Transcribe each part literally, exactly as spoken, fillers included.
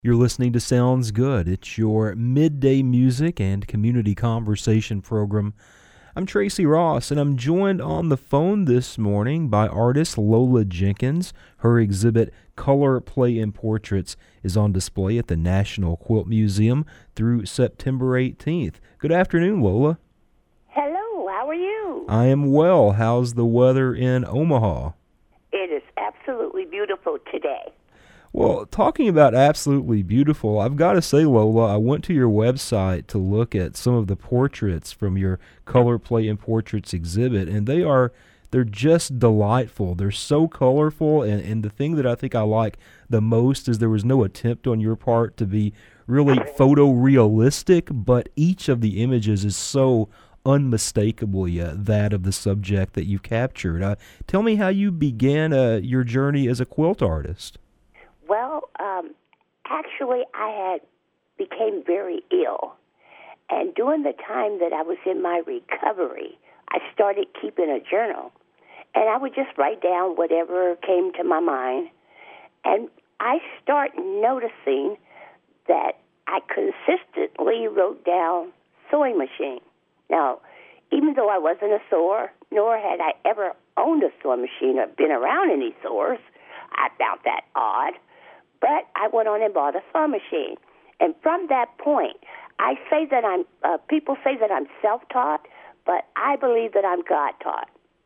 You're listening to Sounds Good. It's your midday music and community conversation program. I'm Tracy Ross, and I'm joined on the phone this morning by artist Lola Jenkins. Her exhibit, Color, Play, and Portraits, is on display at the National Quilt Museum through September eighteenth. Good afternoon, Lola. Hello, how are you? I am well. How's the weather in Omaha? It is absolutely beautiful today. Well, talking about absolutely beautiful, I've got to say, Lola, I went to your website to look at some of the portraits from your Color, Play, and Portraits exhibit, and they are, they're just delightful. They're so colorful, and, and the thing that I think I like the most is there was no attempt on your part to be really photorealistic, but each of the images is so unmistakably uh, that of the subject that you've captured. Uh, tell me how you began uh, your journey as a quilt artist. Well, um, actually, I had became very ill, and during the time that I was in my recovery, I started keeping a journal, and I would just write down whatever came to my mind, and I started noticing that I consistently wrote down sewing machine. Now, even though I wasn't a sewer, nor had I ever owned a sewing machine or been around any sewers, I found that odd. But I went on and bought a sewing machine. And from that point, I say that I'm, uh, people say that I'm self-taught, but I believe that I'm God-taught.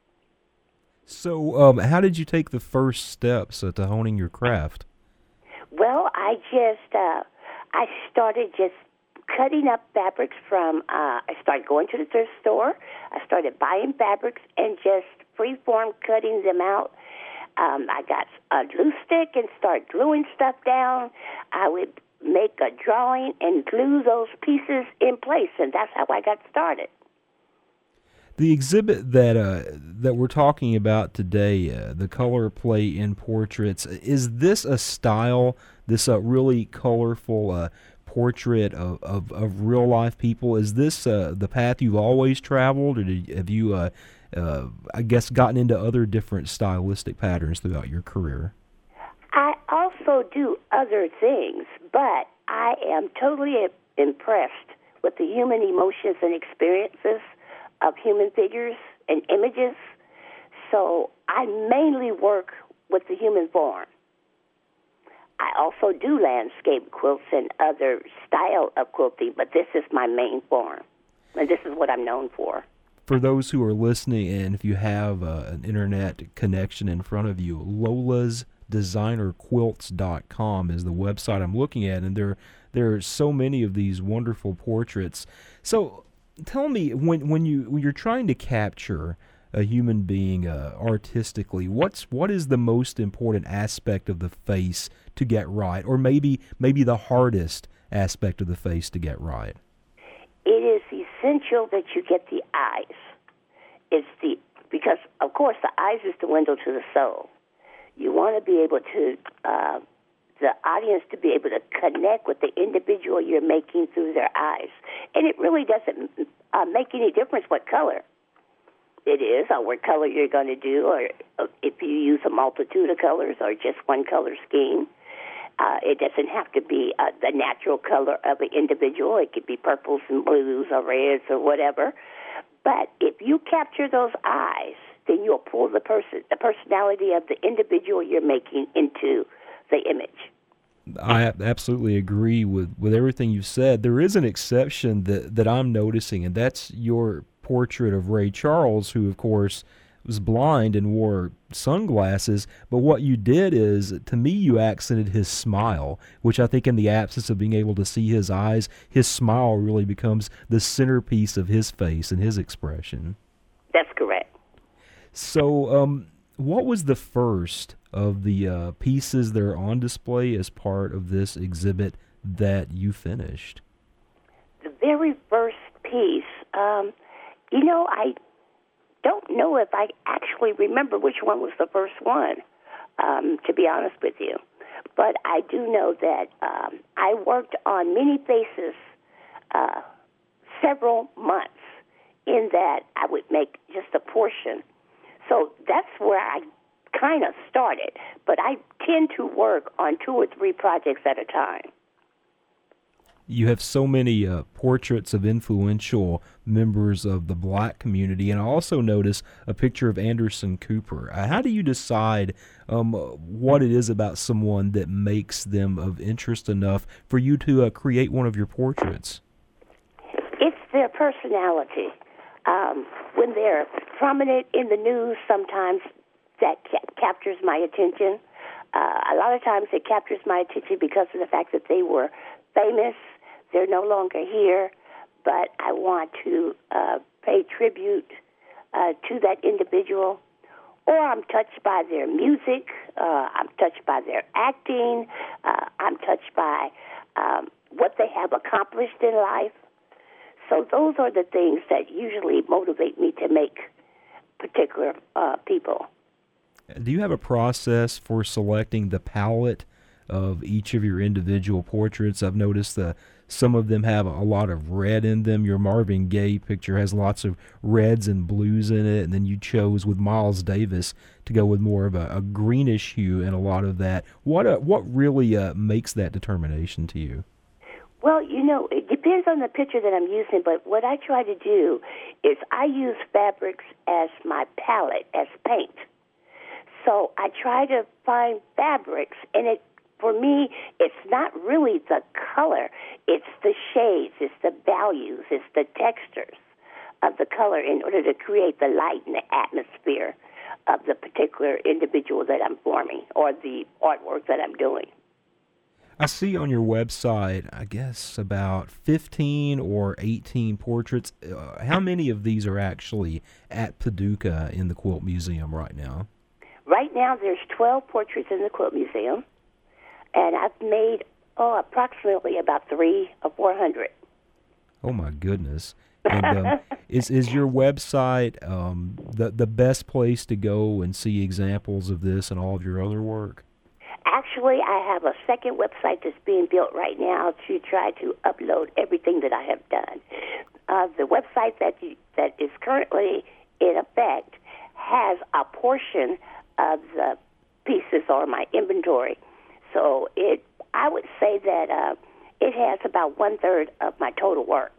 So um, how did you take the first steps uh, to honing your craft? Well, I just, uh, I started just cutting up fabrics from, uh, I started going to the thrift store. I started buying fabrics and just free-form cutting them out. Um, I got a glue stick and started gluing stuff down. I would make a drawing and glue those pieces in place, and that's how I got started. The exhibit that uh, that we're talking about today, uh, the Color, Play, in Portraits, is this a style, this uh, really colorful uh, portrait of, of, of real-life people? Is this uh, the path you've always traveled, or did, have you... Uh, Uh, I guess, gotten into other different stylistic patterns throughout your career? I also do other things, but I am totally impressed with the human emotions and experiences of human figures and images. So I mainly work with the human form. I also do landscape quilts and other style of quilting, but this is my main form, and this is what I'm known for. For those who are listening, and if you have uh, an internet connection in front of you, lolas designer quilts dot com is the website I'm looking at, and there there are so many of these wonderful portraits. So tell me, when when you when you're trying to capture a human being uh, artistically, what's what is the most important aspect of the face to get right, or maybe maybe the hardest aspect of the face to get right? It is essential that you get the eyes. It's the because, of course, the eyes is the window to the soul. You want to be able to, uh, the audience to be able to connect with the individual you're making through their eyes. And it really doesn't uh, make any difference what color it is or what color you're going to do, or if you use a multitude of colors or just one color scheme. Uh, it doesn't have to be uh, the natural color of an individual. It could be purples and blues or reds or whatever. But if you capture those eyes, then you'll pull the person, the personality of the individual you're making into the image. I absolutely agree with, with everything you've said. There is an exception that, that I'm noticing, and that's your portrait of Ray Charles, who, of course, was blind and wore sunglasses, but what you did is, to me, you accented his smile, which I think in the absence of being able to see his eyes, his smile really becomes the centerpiece of his face and his expression. That's correct. So um, what was the first of the uh, pieces that are on display as part of this exhibit that you finished? The very first piece, um, you know, I don't know if I actually remember which one was the first one, um, to be honest with you. But I do know that um, I worked on many faces uh, several months, in that I would make just a portion. So that's where I kind of started. But I tend to work on two or three projects at a time. You have so many uh, portraits of influential members of the black community, and I also notice a picture of Anderson Cooper. Uh, how do you decide um, what it is about someone that makes them of interest enough for you to uh, create one of your portraits? It's their personality. Um, when they're prominent in the news, sometimes that ca- captures my attention. Uh, a lot of times it captures my attention because of the fact that they were famous. They're no longer here, but I want to uh, pay tribute uh, to that individual. Or I'm touched by their music. Uh, I'm touched by their acting. Uh, I'm touched by um, what they have accomplished in life. So those are the things that usually motivate me to make particular uh, people. Do you have a process for selecting the palette of each of your individual portraits? I've noticed that some of them have a lot of red in them. Your Marvin Gaye picture has lots of reds and blues in it, and then you chose with Miles Davis to go with more of a, a greenish hue in a lot of that. What uh, what really uh, makes that determination to you? Well, you know, it depends on the picture that I'm using, but what I try to do is I use fabrics as my palette, as paint. So I try to find fabrics, and it for me, it's not really the color. It's the shades, it's the values, it's the textures of the color in order to create the light and the atmosphere of the particular individual that I'm forming or the artwork that I'm doing. I see on your website, I guess, about fifteen or eighteen portraits. Uh, how many of these are actually at Paducah in the Quilt Museum right now? Right now, there's twelve portraits in the Quilt Museum, and I've made, oh, approximately about three or four hundred. Oh, my goodness. And um, is is your website um, the, the best place to go and see examples of this and all of your other work? Actually, I have a second website that's being built right now to try to upload everything that I have done. Uh, the website that you, that is currently in effect has a portion of the pieces or my inventory. So it, I would say that uh, it has about one-third of my total work.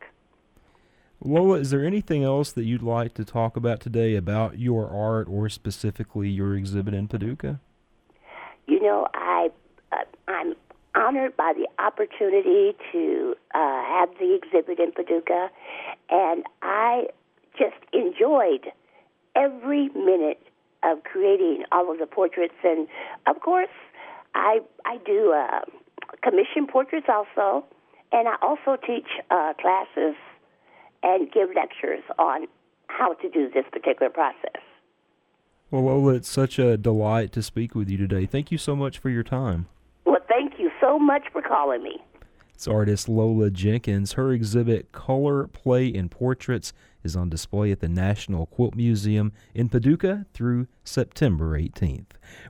Lola, is there anything else that you'd like to talk about today about your art or specifically your exhibit in Paducah? You know, I, uh, I'm honored by the opportunity to uh, have the exhibit in Paducah, and I just enjoyed every minute of creating all of the portraits. And, of course, I, I do uh, commission portraits also, and I also teach uh, classes and give lectures on how to do this particular process. Well, Lola, it's such a delight to speak with you today. Thank you so much for your time. Well, thank you so much for calling me. It's artist Lola Jenkins. Her exhibit, Color, Play, and Portraits, is on display at the National Quilt Museum in Paducah through September eighteenth.